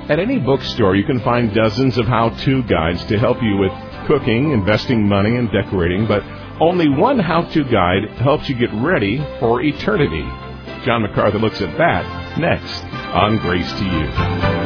At any bookstore, you can find dozens of how-to guides to help you with cooking, investing money, and decorating, but only one how-to guide helps you get ready for eternity. John MacArthur looks at that next on Grace to You.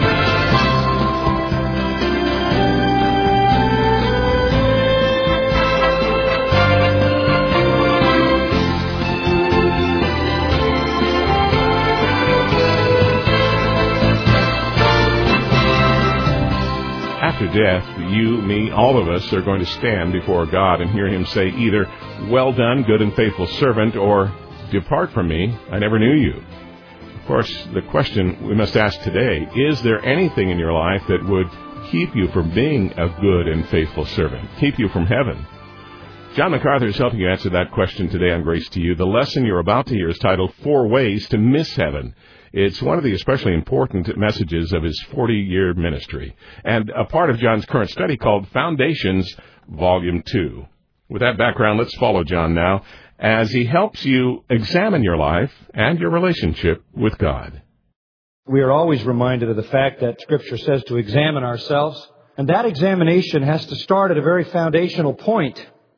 After death, you, me, all of us are going to stand before God and hear Him say either, "Well done, good and faithful servant," or "Depart from me, I never knew you." Of course, the question we must ask today, is there anything in your life that would keep you from being a good and faithful servant, keep you from heaven? John MacArthur is helping you answer that question today on Grace to You. The lesson you're about to hear is titled, 4 Ways to Miss Heaven. It's one of the especially important messages of his 40-year ministry, and a part of John's current study called Foundations, Volume 2. With that background, let's follow John now as he helps you examine your life and your relationship with God. We are always reminded of the fact that Scripture says to examine ourselves, and that examination has to start at a very foundational point,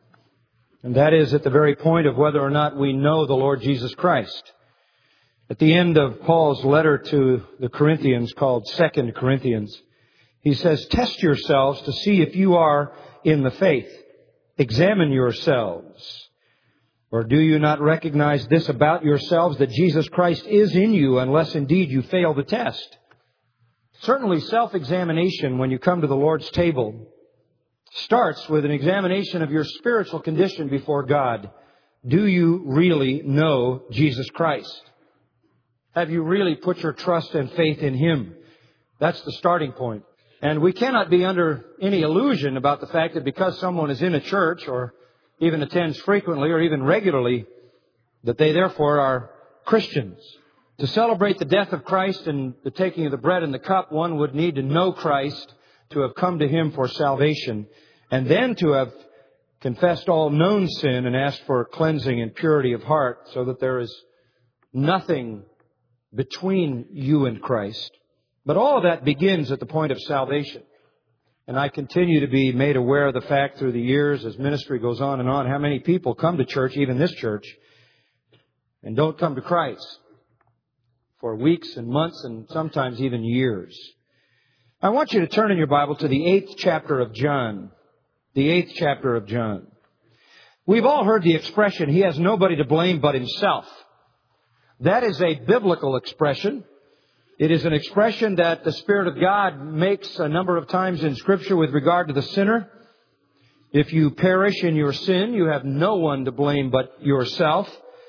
and that is at the very point of whether or not we know the Lord Jesus Christ. At the end of Paul's letter to the Corinthians, called 2 Corinthians, he says, "Test yourselves to see if you are in the faith. Examine yourselves. Or do you not recognize this about yourselves, that Jesus Christ is in you, unless indeed you fail the test?" Certainly self-examination when you come to the Lord's table starts with an examination of your spiritual condition before God. Do you really know Jesus Christ? Have you really put your trust and faith in Him? That's the starting point. And we cannot be under any illusion about the fact that because someone is in a church or even attends frequently or even regularly, that they therefore are Christians. To celebrate the death of Christ and the taking of the bread and the cup, one would need to know Christ, to have come to Him for salvation, and then to have confessed all known sin and asked for cleansing and purity of heart, so that there is nothing between you and Christ. But all of that begins at the point of salvation. And I continue to be made aware of the fact through the years, as ministry goes on, how many people come to church, even this church, and don't come to Christ for weeks and months and sometimes even years. I want you to turn in your Bible to the 8th chapter of John. The 8th chapter of John. We've all heard the expression, "He has nobody to blame but himself." That is a biblical expression. It is an expression that the Spirit of God makes a number of times in Scripture with regard to the sinner. If you perish in your sin, you have no one to blame but yourself.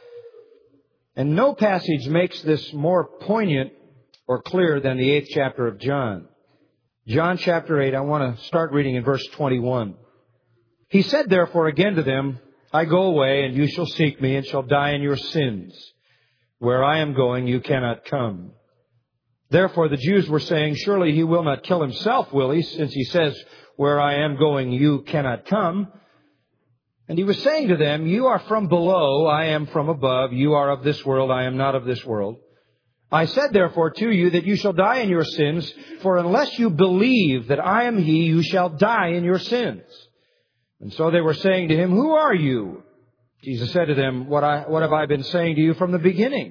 And no passage makes this more poignant or clear than the 8th chapter of John. John chapter 8, I want to start reading in verse 21. "He said therefore again to them, I go away, and you shall seek me, and shall die in your sins. Where I am going, you cannot come." Therefore the Jews were saying, "Surely he will not kill himself, will he, since he says, 'Where I am going, you cannot come'?" And he was saying to them, "You are from below, I am from above. You are of this world, I am not of this world. I said therefore to you that you shall die in your sins, for unless you believe that I am He, you shall die in your sins." And so they were saying to him, "Who are you?" Jesus said to them, What have I been saying to you from the beginning?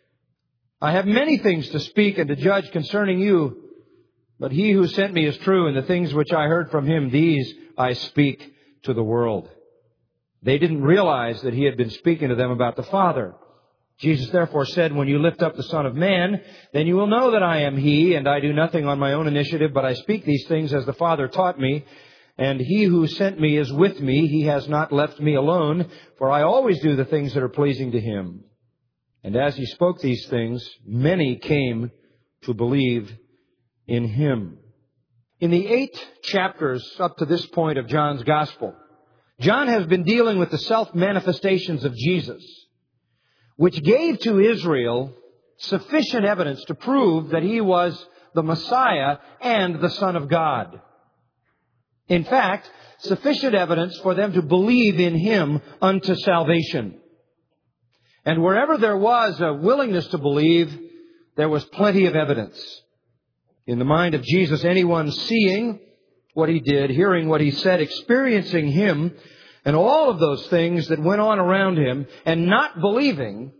I have many things to speak and to judge concerning you, but He who sent me is true, and the things which I heard from Him, these I speak to the world." They didn't realize that He had been speaking to them about the Father. Jesus therefore said, "When you lift up the Son of Man, then you will know that I am He, and I do nothing on my own initiative, but I speak these things as the Father taught me. And He who sent me is with me. He has not left me alone, for I always do the things that are pleasing to Him." And as He spoke these things, many came to believe in Him. In the 8 chapters up to this point of John's Gospel, John has been dealing with the self-manifestations of Jesus, which gave to Israel sufficient evidence to prove that He was the Messiah and the Son of God. In fact, sufficient evidence for them to believe in Him unto salvation. And wherever there was a willingness to believe, there was plenty of evidence. In the mind of Jesus, anyone seeing what He did, hearing what He said, experiencing Him, and all of those things that went on around Him, and not believing,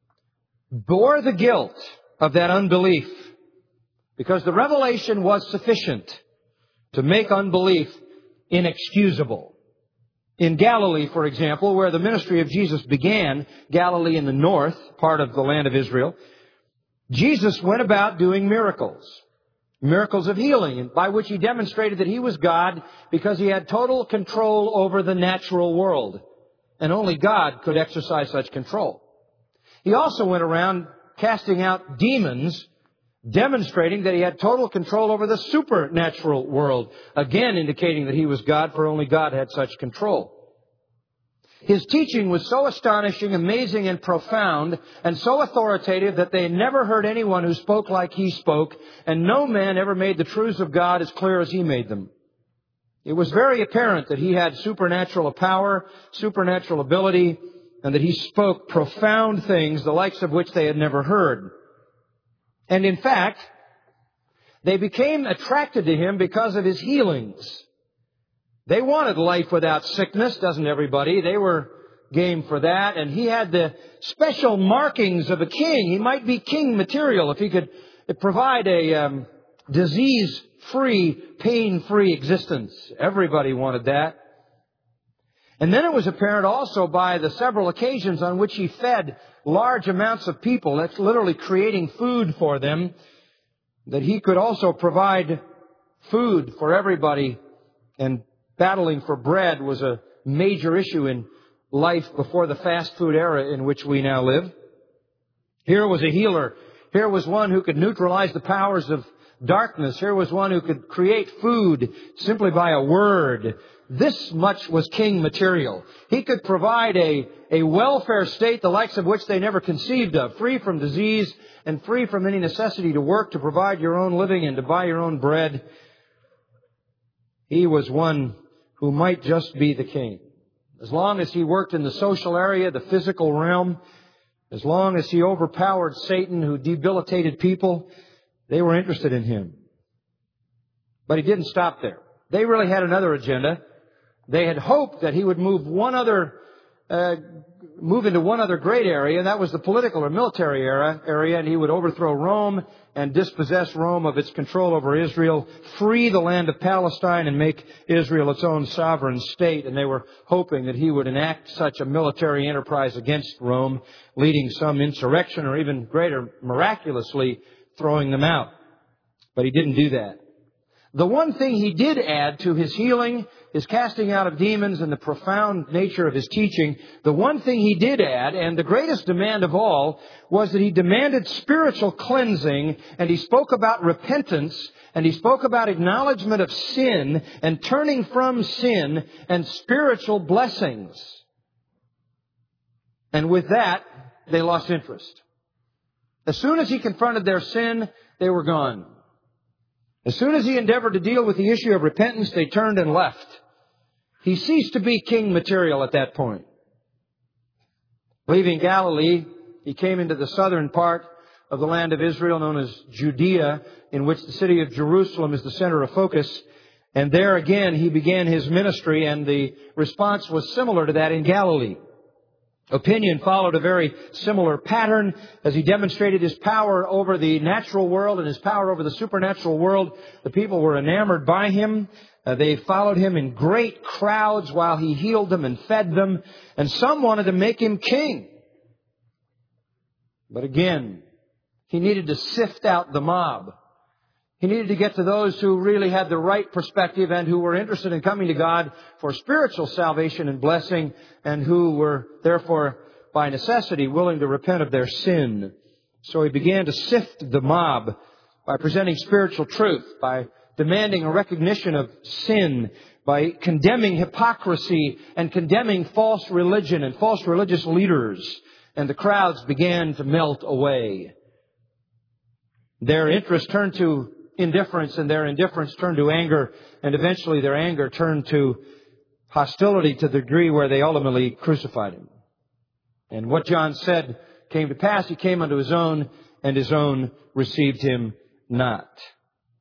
bore the guilt of that unbelief. Because the revelation was sufficient to make unbelief inexcusable. In Galilee, for example, where the ministry of Jesus began, Galilee in the north, part of the land of Israel, Jesus went about doing miracles. Miracles of healing, by which He demonstrated that He was God because He had total control over the natural world. And only God could exercise such control. He also went around casting out demons, demonstrating that He had total control over the supernatural world. Again, indicating that He was God, for only God had such control. His teaching was so astonishing, amazing, and profound, and so authoritative that they never heard anyone who spoke like He spoke, and no man ever made the truths of God as clear as He made them. It was very apparent that He had supernatural power, supernatural ability, and that He spoke profound things, the likes of which they had never heard. And in fact, they became attracted to Him because of His healings. They wanted life without sickness, doesn't everybody? They were game for that. And He had the special markings of a king. He might be king material if He could provide a disease-free, pain-free existence. Everybody wanted that. And then it was apparent also by the several occasions on which He fed large amounts of people, that's literally creating food for them, that He could also provide food for everybody. And battling for bread was a major issue in life before the fast food era in which we now live. Here was a healer. Here was one who could neutralize the powers of darkness. Here was one who could create food simply by a word. This much was king material. He could provide a welfare state, the likes of which they never conceived of, free from disease and free from any necessity to work to provide your own living and to buy your own bread. He was one who might just be the king. As long as He worked in the social area, the physical realm, as long as He overpowered Satan who debilitated people, they were interested in Him. But He didn't stop there. They really had another agenda. They had hoped that He would move into one other great area, and that was the political or military area, and He would overthrow Rome and dispossess Rome of its control over Israel, free the land of Palestine and make Israel its own sovereign state. And they were hoping that He would enact such a military enterprise against Rome, leading some insurrection or even greater, miraculously throwing them out. But He didn't do that. The one thing He did add to His healing, His casting out of demons, and the profound nature of His teaching, the one thing He did add, and the greatest demand of all, was that He demanded spiritual cleansing, and He spoke about repentance, and He spoke about acknowledgement of sin, and turning from sin, and spiritual blessings. And with that, they lost interest. As soon as He confronted their sin, they were gone. As soon as He endeavored to deal with the issue of repentance, they turned and left. He ceased to be king material at that point. Leaving Galilee, He came into the southern part of the land of Israel, known as Judea, in which the city of Jerusalem is the center of focus. And there again, He began His ministry, and the response was similar to that in Galilee. Opinion followed a very similar pattern as He demonstrated His power over the natural world and His power over the supernatural world. The people were enamored by Him. They followed Him in great crowds while He healed them and fed them. And some wanted to make Him king. But again, He needed to sift out the mob. He needed to get to those who really had the right perspective and who were interested in coming to God for spiritual salvation and blessing, and who were therefore by necessity willing to repent of their sin. So He began to sift the mob by presenting spiritual truth, by demanding a recognition of sin, by condemning hypocrisy and condemning false religion and false religious leaders. And the crowds began to melt away. Their interest turned to indifference, and their indifference turned to anger, and eventually their anger turned to hostility to the degree where they ultimately crucified Him. And what John said came to pass. He came unto His own, and His own received Him not.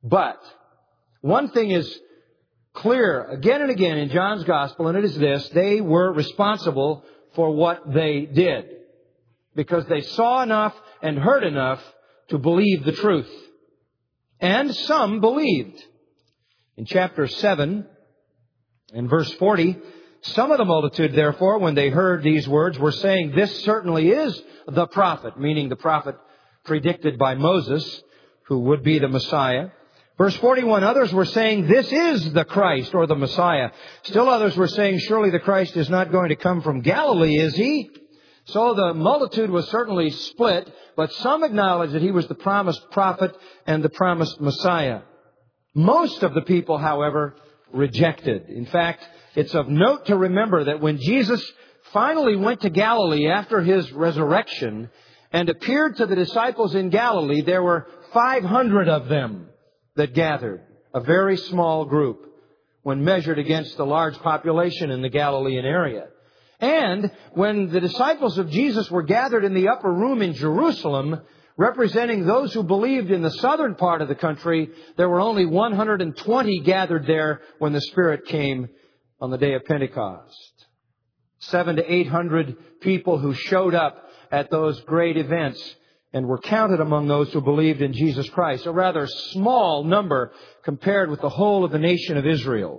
But one thing is clear again and again in John's Gospel, and it is this: they were responsible for what they did, because they saw enough and heard enough to believe the truth. And some believed. In chapter 7 and verse 40, some of the multitude, therefore, when they heard these words, were saying, "This certainly is the prophet," meaning the prophet predicted by Moses, who would be the Messiah. Verse 41, others were saying, "This is the Christ," or the Messiah. Still others were saying, "Surely the Christ is not going to come from Galilee, is he?" So the multitude was certainly split, but some acknowledged that he was the promised prophet and the promised Messiah. Most of the people, however, rejected. In fact, it's of note to remember that when Jesus finally went to Galilee after His resurrection and appeared to the disciples in Galilee, there were 500 of them that gathered, a very small group when measured against the large population in the Galilean area. And when the disciples of Jesus were gathered in the upper room in Jerusalem, representing those who believed in the southern part of the country, there were only 120 gathered there when the Spirit came on the day of Pentecost. 700 to 800 people who showed up at those great events and were counted among those who believed in Jesus Christ. A rather small number compared with the whole of the nation of Israel.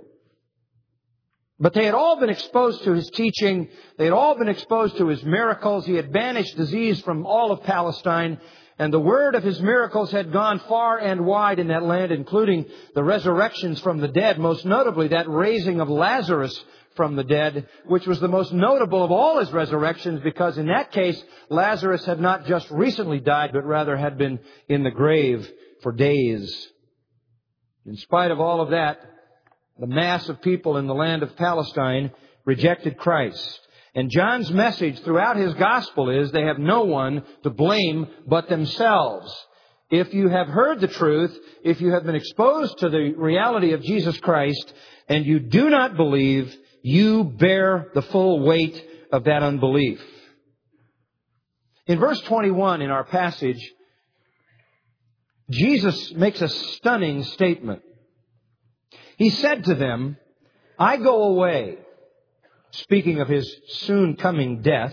But they had all been exposed to His teaching. They had all been exposed to His miracles. He had banished disease from all of Palestine. And the word of His miracles had gone far and wide in that land, including the resurrections from the dead, most notably that raising of Lazarus from the dead, which was the most notable of all His resurrections, because in that case, Lazarus had not just recently died, but rather had been in the grave for days. In spite of all of that, the mass of people in the land of Palestine rejected Christ. And John's message throughout his gospel is they have no one to blame but themselves. If you have heard the truth, if you have been exposed to the reality of Jesus Christ, and you do not believe, you bear the full weight of that unbelief. In verse 21 in our passage, Jesus makes a stunning statement. He said to them, "I go away," speaking of His soon coming death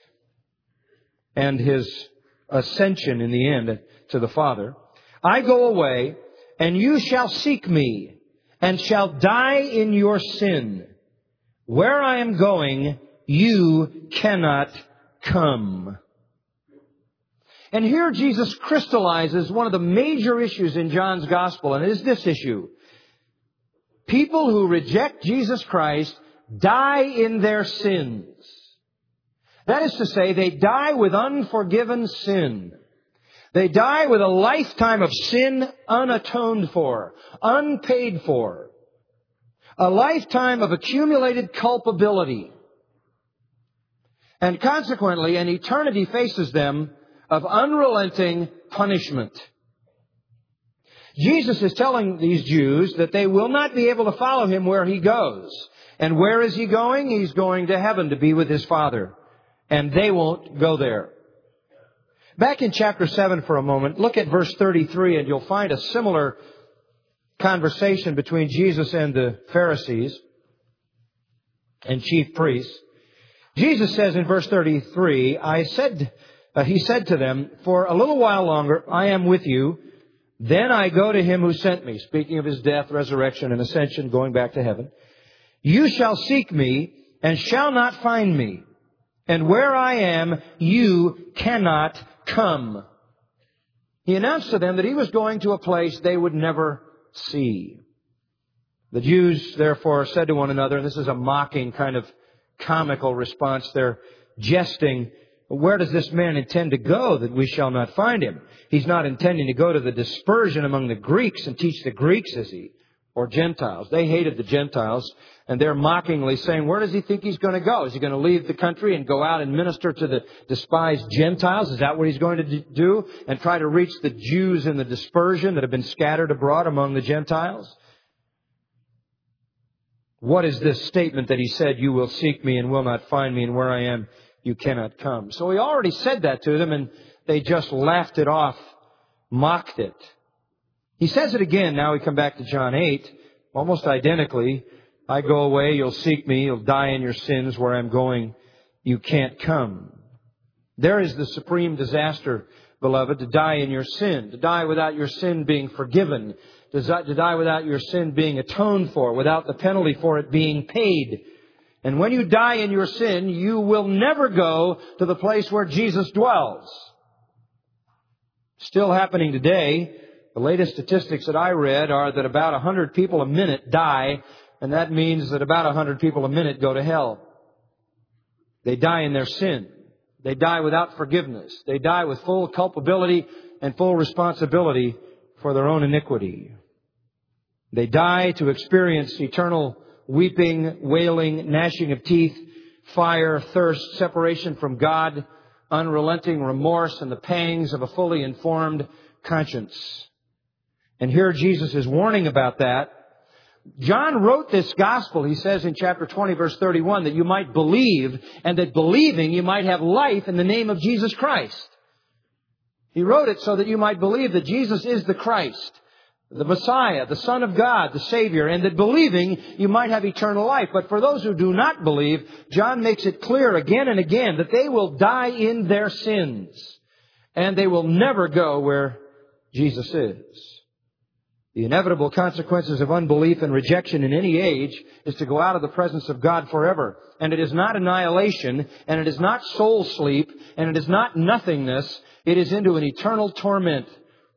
and His ascension in the end to the Father. "I go away, and you shall seek me, and shall die in your sin. Where I am going, you cannot come." And here Jesus crystallizes one of the major issues in John's Gospel, and it is this issue. People who reject Jesus Christ die in their sins. That is to say, they die with unforgiven sin. They die with a lifetime of sin unatoned for, unpaid for. A lifetime of accumulated culpability. And consequently, an eternity faces them of unrelenting punishment. Jesus is telling these Jews that they will not be able to follow Him where He goes. And where is He going? He's going to heaven to be with His Father. And they won't go there. Back in chapter 7 for a moment, look at verse 33 and you'll find a similar conversation between Jesus and the Pharisees and chief priests. Jesus says in verse 33, He said to them, "For a little while longer I am with you. Then I go to Him who sent me," speaking of His death, resurrection, and ascension, going back to heaven. "You shall seek me and shall not find me. And where I am, you cannot come." He announced to them that He was going to a place they would never see. The Jews, therefore, said to one another, and this is a mocking kind of comical response, they're jesting, "Where does this man intend to go that we shall not find Him? He's not intending to go to the dispersion among the Greeks and teach the Greeks, is he? Or Gentiles?" They hated the Gentiles, and they're mockingly saying, where does he think he's going to go? Is he going to leave the country and go out and minister to the despised Gentiles? Is that what he's going to do? And try to reach the Jews in the dispersion that have been scattered abroad among the Gentiles? What is this statement that He said, "You will seek me and will not find me, and where I am, you cannot come"? So He already said that to them, and they just laughed it off, mocked it. He says it again. Now we come back to John 8, almost identically. I go away, you'll seek me, you'll die in your sins. Where I'm going, you can't come. There is the supreme disaster, beloved, to die in your sin, to die without your sin being forgiven, to die without your sin being atoned for, without the penalty for it being paid. And when you die in your sin, you will never go to the place where Jesus dwells. Still happening today. The latest statistics that I read are that about 100 people a minute die, and that means that about 100 people a minute go to hell. They die in their sin. They die without forgiveness. They die with full culpability and full responsibility for their own iniquity. They die to experience eternal weeping, wailing, gnashing of teeth, fire, thirst, separation from God, unrelenting remorse, and the pangs of a fully informed conscience. And here Jesus is warning about that. John wrote this gospel, he says in chapter 20, verse 31, that you might believe, and that believing you might have life in the name of Jesus Christ. He wrote it so that you might believe that Jesus is the Christ, the Messiah, the Son of God, the Savior, and that believing you might have eternal life. But for those who do not believe, John makes it clear again and again that they will die in their sins, and they will never go where Jesus is. The inevitable consequences of unbelief and rejection in any age is to go out of the presence of God forever. And it is not annihilation, and it is not soul sleep, and it is not nothingness. It is into an eternal torment.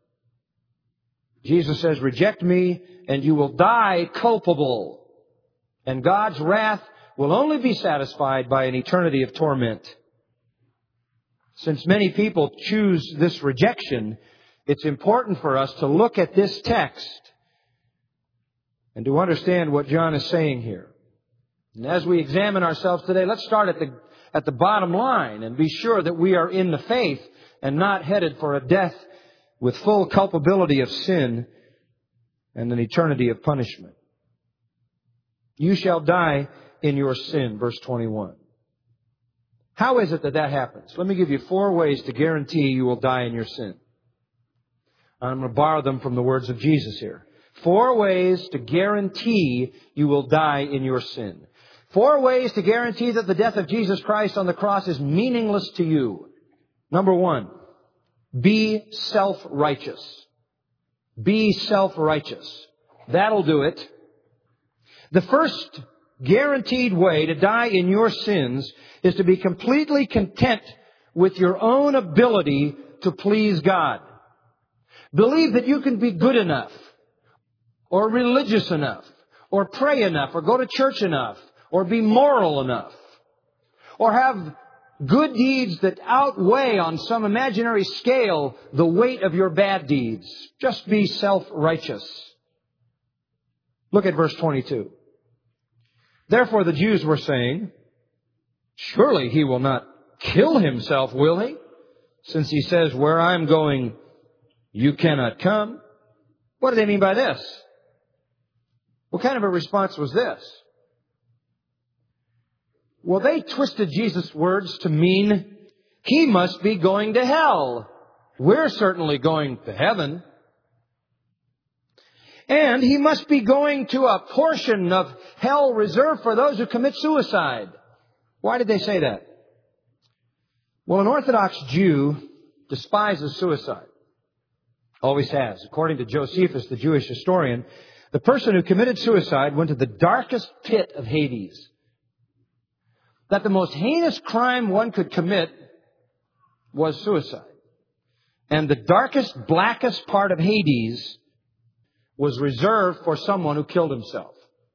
Jesus says, reject me, and you will die culpable. And God's wrath will only be satisfied by an eternity of torment. Since many people choose this rejection, it's important for us to look at this text and to understand what John is saying here. And as we examine ourselves today, let's start at the bottom line and be sure that we are in the faith and not headed for a death with full culpability of sin and an eternity of punishment. You shall die in your sin, verse 21. How is it that happens? Let me give you 4 ways to guarantee you will die in your sin. I'm going to borrow them from the words of Jesus here. 4 ways to guarantee you will die in your sin. 4 ways to guarantee that the death of Jesus Christ on the cross is meaningless to you. Number 1, be self-righteous. Be self-righteous. That'll do it. The first guaranteed way to die in your sins is to be completely content with your own ability to please God. Believe that you can be good enough, or religious enough, or pray enough, or go to church enough, or be moral enough, or have good deeds that outweigh on some imaginary scale the weight of your bad deeds. Just be self-righteous. Look at verse 22. Therefore the Jews were saying, surely he will not kill himself, will he? Since he says, where I'm going, you cannot come. What do they mean by this? What kind of a response was this? Well, they twisted Jesus' words to mean he must be going to hell. We're certainly going to heaven. And he must be going to a portion of hell reserved for those who commit suicide. Why did they say that? Well, an Orthodox Jew despises suicide. Always has. According to Josephus, the Jewish historian, the person who committed suicide went to the darkest pit of Hades. That the most heinous crime one could commit was suicide. And the darkest, blackest part of Hades was reserved for someone who killed himself.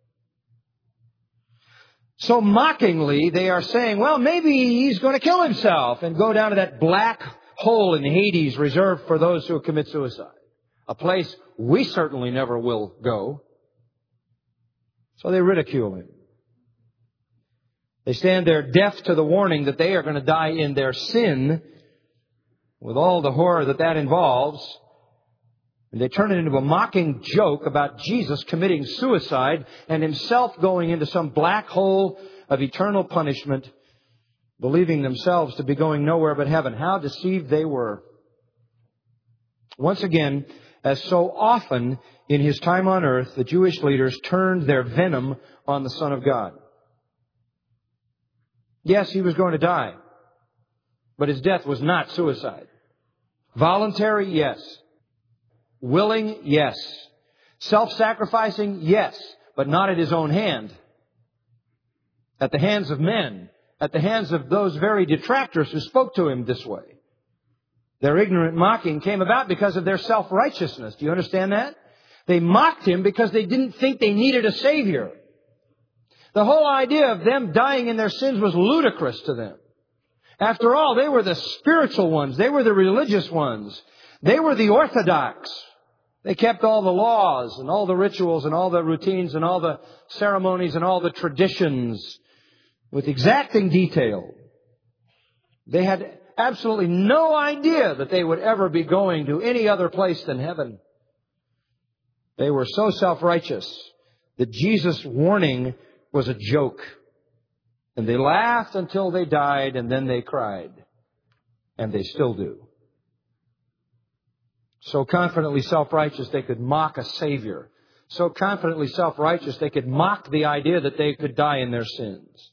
So mockingly, they are saying, well, maybe he's going to kill himself and go down to that black hole in Hades reserved for those who commit suicide. A place we certainly never will go. So they ridicule him. They stand there deaf to the warning that they are going to die in their sin with all the horror that involves. And they turn it into a mocking joke about Jesus committing suicide and himself going into some black hole of eternal punishment, believing themselves to be going nowhere but heaven. How deceived they were. Once again, as so often in His time on earth, the Jewish leaders turned their venom on the Son of God. Yes, He was going to die, but His death was not suicide. Voluntary, yes. Willing, yes. Self-sacrificing, yes, but not at His own hand. At the hands of men, at the hands of those very detractors who spoke to Him this way. Their ignorant mocking came about because of their self-righteousness. Do you understand that? They mocked Him because they didn't think they needed a Savior. The whole idea of them dying in their sins was ludicrous to them. After all, they were the spiritual ones. They were the religious ones. They were the orthodox. They kept all the laws and all the rituals and all the routines and all the ceremonies and all the traditions with exacting detail. They had absolutely no idea that they would ever be going to any other place than heaven. They were so self-righteous that Jesus' warning was a joke. And they laughed until they died, and then they cried. And they still do. So confidently self-righteous they could mock a Savior. So confidently self-righteous they could mock the idea that they could die in their sins.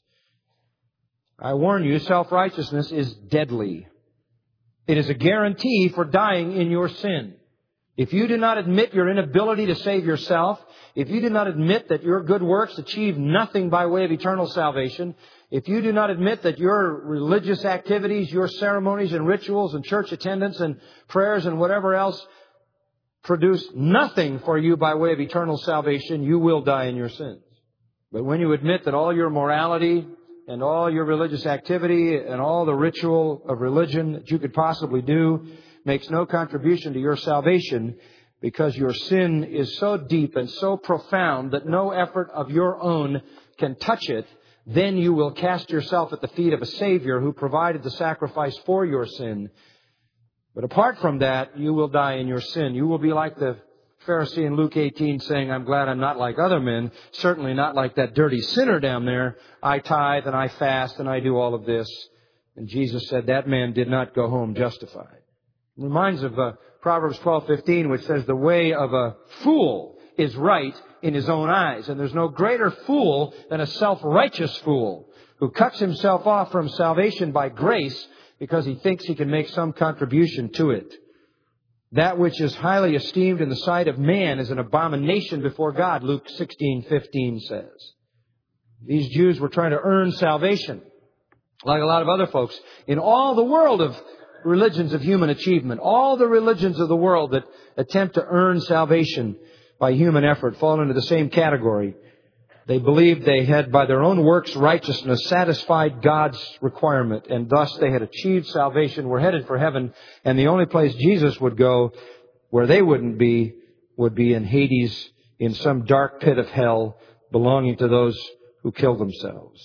I warn you, self-righteousness is deadly. It is a guarantee for dying in your sin. If you do not admit your inability to save yourself, if you do not admit that your good works achieve nothing by way of eternal salvation, if you do not admit that your religious activities, your ceremonies and rituals and church attendance and prayers and whatever else produce nothing for you by way of eternal salvation, you will die in your sins. But when you admit that all your morality and all your religious activity and all the ritual of religion that you could possibly do makes no contribution to your salvation because your sin is so deep and so profound that no effort of your own can touch it, then you will cast yourself at the feet of a Savior who provided the sacrifice for your sin. But apart from that, you will die in your sin. You will be like the Pharisee in Luke 18 saying, I'm glad I'm not like other men, certainly not like that dirty sinner down there. I tithe and I fast and I do all of this. And Jesus said that man did not go home justified. It reminds of Proverbs 12:15, which says the way of a fool is right in his own eyes. And there's no greater fool than a self-righteous fool who cuts himself off from salvation by grace because he thinks he can make some contribution to it. That which is highly esteemed in the sight of man is an abomination before God, Luke 16:15 says. These Jews were trying to earn salvation, like a lot of other folks, in all the world of religions of human achievement. All the religions of the world that attempt to earn salvation by human effort fall into the same category. They believed they had, by their own works righteousness, satisfied God's requirement, and thus they had achieved salvation, were headed for heaven, and the only place Jesus would go, where they wouldn't be, would be in Hades, in some dark pit of hell, belonging to those who kill themselves.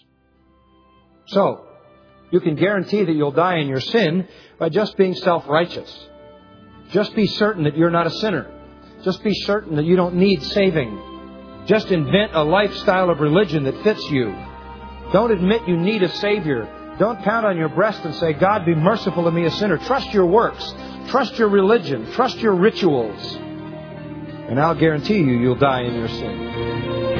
So, you can guarantee that you'll die in your sin by just being self-righteous. Just be certain that you're not a sinner. Just be certain that you don't need saving. Just invent a lifestyle of religion that fits you. Don't admit you need a Savior. Don't pound on your breast and say, God, be merciful to me, a sinner. Trust your works. Trust your religion. Trust your rituals. And I'll guarantee you, you'll die in your sin.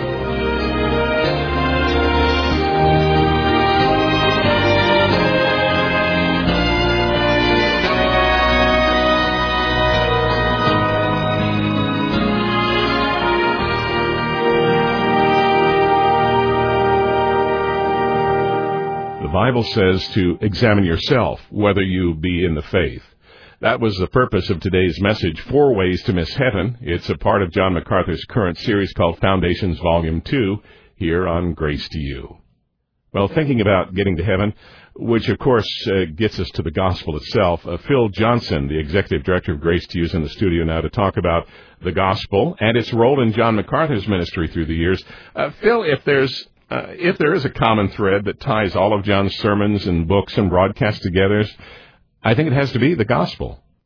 The Bible says to examine yourself, whether you be in the faith. That was the purpose of today's message, 4 Ways to Miss Heaven. It's a part of John MacArthur's current series called Foundations Volume 2, here on Grace to You. Well, thinking about getting to heaven, which of course gets us to the gospel itself, Phil Johnson, the executive director of Grace to You, is in the studio now to talk about the gospel and its role in John MacArthur's ministry through the years. Phil, if there is a common thread that ties all of John's sermons and books and broadcasts together, I think it has to be the gospel.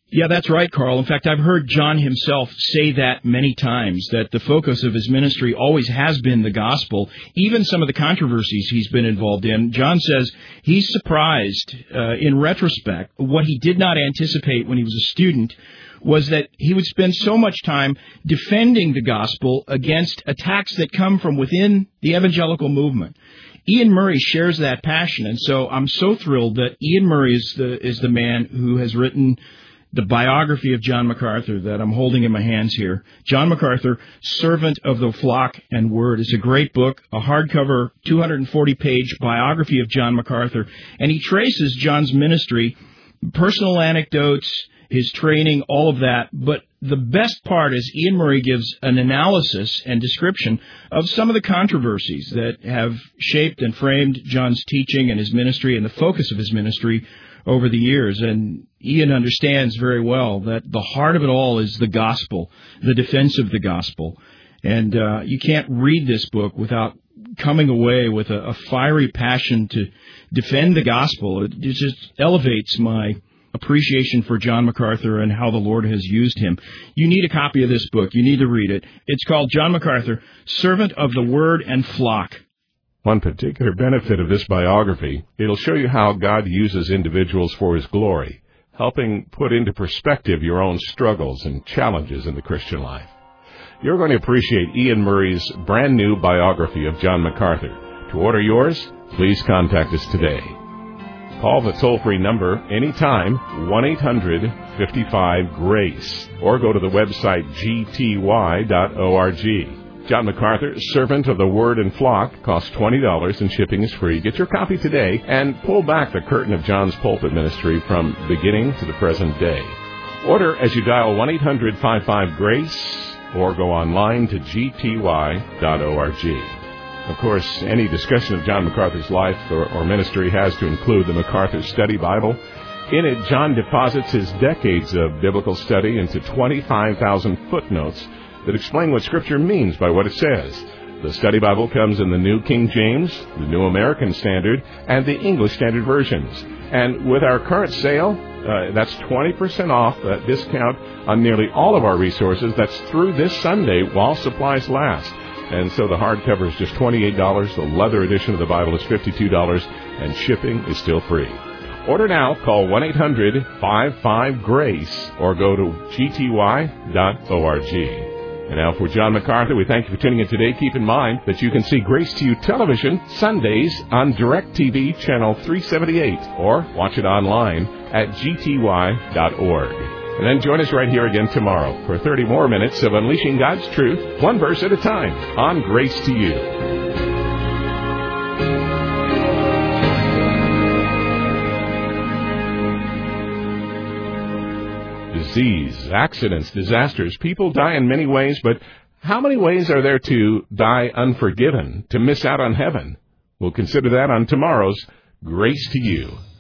Yeah, that's right, Carl. In fact, I've heard John himself say that many times, that the focus of his ministry always has been the gospel, even some of the controversies he's been involved in. John says he's surprised, in retrospect, what he did not anticipate when he was a student was that he would spend so much time defending the gospel against attacks that come from within the evangelical movement. Ian Murray shares that passion, and so I'm so thrilled that Ian Murray is the man who has written the biography of John MacArthur that I'm holding in my hands here. John MacArthur, Servant of the Flock and Word. It's a great book, a hardcover, 240-page biography of John MacArthur, and he traces John's ministry, personal anecdotes, his training, all of that. But the best part is Ian Murray gives an analysis and description of some of the controversies that have shaped and framed John's teaching and his ministry and the focus of his ministry over the years. And Ian understands very well that the heart of it all is the gospel, the defense of the gospel. And you can't read this book without coming away with a fiery passion to defend the gospel. It just elevates my appreciation for John MacArthur and how the Lord has used him. You need a copy of this book. You need to read it. It's called John MacArthur, Servant of the Word and Flock. One particular benefit of this biography, it'll show you how God uses individuals for His glory, helping put into perspective your own struggles and challenges in the Christian life. You're going to appreciate Ian Murray's brand new biography of John MacArthur. To order yours, please contact us today. Call the toll-free number anytime, 1-800-55-GRACE, or go to the website gty.org. John MacArthur, Servant of the Word and Flock, costs $20 and shipping is free. Get your copy today and pull back the curtain of John's pulpit ministry from beginning to the present day. Order as you dial 1-800-55-GRACE or go online to gty.org. Of course, any discussion of John MacArthur's life or ministry has to include the MacArthur Study Bible. In it, John deposits his decades of biblical study into 25,000 footnotes that explain what Scripture means by what it says. The Study Bible comes in the New King James, the New American Standard, and the English Standard Versions. And with our current sale, that's 20% off discount on nearly all of our resources. That's through this Sunday while supplies last. And so the hardcover is just $28, the leather edition of the Bible is $52, and shipping is still free. Order now, call 1-800-55-GRACE, or go to gty.org. And now for John MacArthur, we thank you for tuning in today. Keep in mind that you can see Grace to You television Sundays on DirecTV channel 378, or watch it online at gty.org. And then join us right here again tomorrow for 30 more minutes of unleashing God's truth, one verse at a time, on Grace to You. Disease, accidents, disasters. People die in many ways, but how many ways are there to die unforgiven, to miss out on heaven? We'll consider that on tomorrow's Grace to You.